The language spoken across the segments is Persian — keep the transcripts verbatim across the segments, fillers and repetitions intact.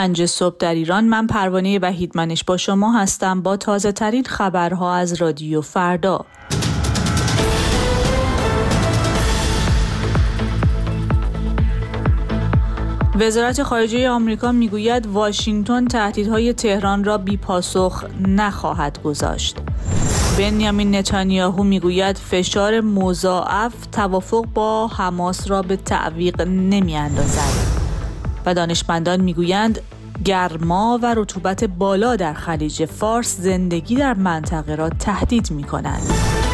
پنج صبح در ایران. من پروانه وحیدمنش با شما هستم با تازه ترین خبرها از رادیو فردا. وزارت خارجه آمریکا میگوید واشنگتن تهدیدهای تهران را بی پاسخ نخواهد گذاشت. بنیامین نتانیاهو میگوید فشار مضاعف توافق با حماس را به تعویق نمیاندازد. و دانشمندان میگویند گرما و رطوبت بالا در خلیج فارس زندگی در منطقه را تهدید می‌کنند.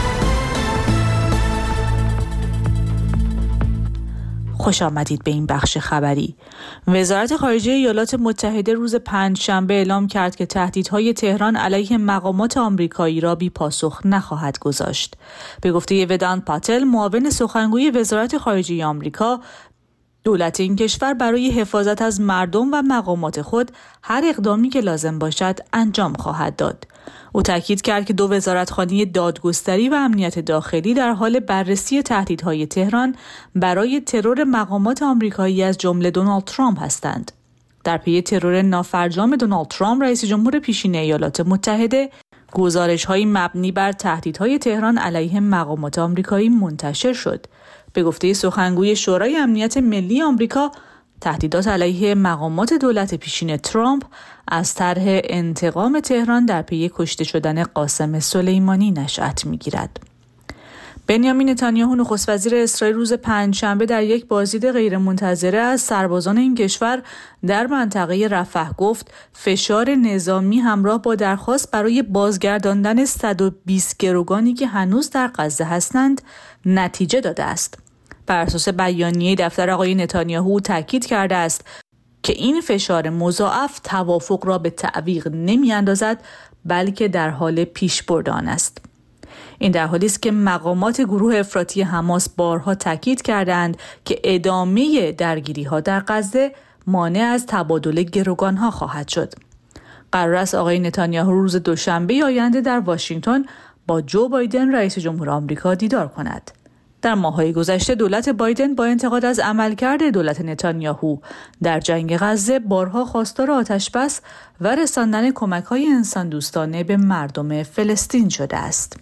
خوش آمدید به این بخش خبری. وزارت خارجه ایالات متحده روز پنجشنبه اعلام کرد که تهدیدهای تهران علیه مقامات آمریکایی را بی پاسخ نخواهد گذاشت. به گفته ودانت پاتل، معاون سخنگوی وزارت خارجه آمریکا، دولت این کشور برای حفاظت از مردم و مقامات خود هر اقدامی که لازم باشد انجام خواهد داد. او تاکید کرد که دو وزارتخانه دادگستری و امنیت داخلی در حال بررسی تهدیدهای تهران برای ترور مقامات آمریکایی از جمله دونالد ترامپ هستند. در پی ترور نافرجام دونالد ترامپ، رئیس جمهور پیشین ایالات متحده، گزارش‌های مبنی بر تهدیدهای تهران علیه مقامات آمریکایی منتشر شد. به گفته سخنگوی شورای امنیت ملی آمریکا، تهدیدات علیه مقامات دولت پیشین ترامپ از طرح انتقام تهران در پی کشته شدن قاسم سلیمانی نشأت می‌گیرد. بنیامین نتانیاهو نخست وزیر اسرائیل روز پنجشنبه در یک بازدید غیرمنتظره از سربازان این کشور در منطقه رفح گفت فشار نظامی همراه با درخواست برای بازگرداندن صد و بیست گروگانی که هنوز در غزه هستند نتیجه داده است. بر اساس بیانیه دفتر آقای نتانیاهو تاکید کرده است که این فشار مضاعف توافق را به تعویق نمی‌اندازد بلکه در حال پیشبرد آن است. این در حالی است که مقامات گروه افراطی حماس بارها تاکید کردند که ادامه درگیری‌ها در غزه مانع از تبادل گروگان‌ها خواهد شد. قرار است آقای نتانیاهو روز دوشنبه آینده در واشنگتن با جو بایدن رئیس جمهور آمریکا دیدار کند. در ماه‌های گذشته دولت بایدن با انتقاد از عملکرد دولت نتانیاهو در جنگ غزه بارها خواستار آتش‌بس و رساندن کمک‌های انسان‌دوستانه به مردم فلسطین شده است.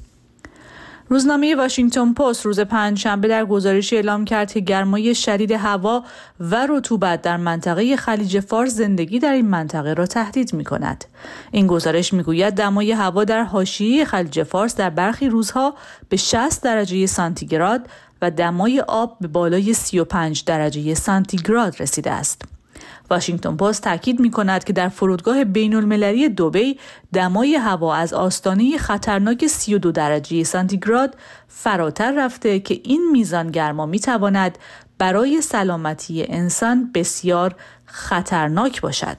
روزنامه واشنگتن پست روز پنجشنبه در گزارشی اعلام کرد که گرمای شدید هوا و رطوبت در منطقه خلیج فارس زندگی در این منطقه را تهدید می‌کند. این گزارش می‌گوید دمای هوا در حاشیه خلیج فارس در برخی روزها به شصت درجه سانتیگراد و دمای آب به بالای سی و پنج درجه سانتیگراد رسیده است. واشنگتن پست تاکید می‌کند که در فرودگاه بین‌المللی دبی دمای هوا از آستانه خطرناک سی و دو درجه سانتیگراد فراتر رفته که این میزان گرما می‌تواند برای سلامتی انسان بسیار خطرناک باشد.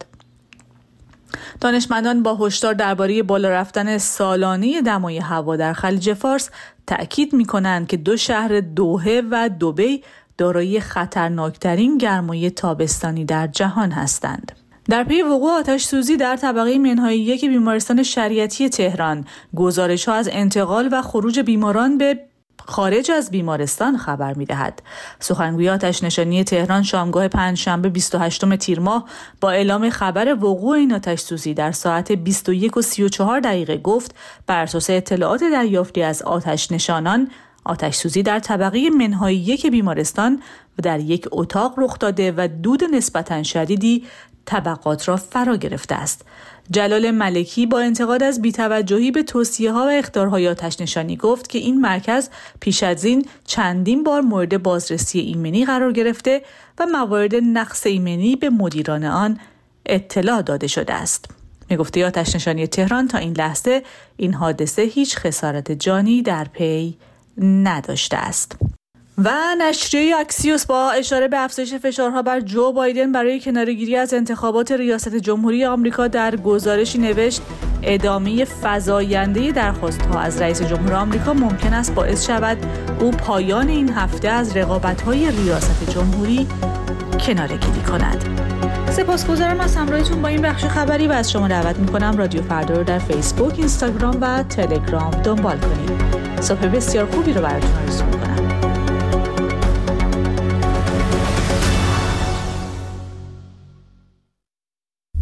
دانشمندان با هشدار درباره بالا رفتن سالانه دمای هوا در خلیج فارس تاکید می‌کنند که دو شهر دوحه و دبی دارای خطرناکترین گرمای تابستانی در جهان هستند. در پی وقوع آتش سوزی در طبقه منهای یک بیمارستان شریعتی تهران، گزارش‌ها از انتقال و خروج بیماران به خارج از بیمارستان خبر می‌دهد. سخنگوی آتش نشانی تهران شامگاه پنجشنبه بیست و هشتم تیر ماه با اعلام خبر وقوع این آتش سوزی در ساعت بیست و یک و سی و چهار دقیقه گفت بر اساس اطلاعات دریافتی از آتش نشانان آتش سوزی در طبقه منهای یک بیمارستان و در یک اتاق رخ داده و دود نسبتاً شدیدی طبقات را فرا گرفته است. جلال ملکی با انتقاد از بی‌توجهی به توصیه‌ها و اخطارهای آتش نشانی گفت که این مرکز پیش از این چندین بار مورد بازرسی ایمنی قرار گرفته و موارد نقص ایمنی به مدیران آن اطلاع داده شده است. میگفته آتش نشانی تهران تا این لحظه این حادثه هیچ خسارت جانی در پی نداشته است. و نشریه اکسیوس با اشاره به افزایش فشارها بر جو بایدن برای کناره‌گیری از انتخابات ریاست جمهوری آمریکا در گزارشی نوشت ادامه فزاینده درخواست‌ها از رئیس جمهور آمریکا ممکن است باعث شود او پایان این هفته از رقابت‌های ریاست جمهوری کناره‌گیری کند. سپاسگزارم از همراهیتون با این بخش خبری و از شما دعوت می‌کنم رادیو فردا رو در فیسبوک، اینستاگرام و تلگرام دنبال کنید. صبح بسیار خوبی رو براتون آرزو می‌کنم.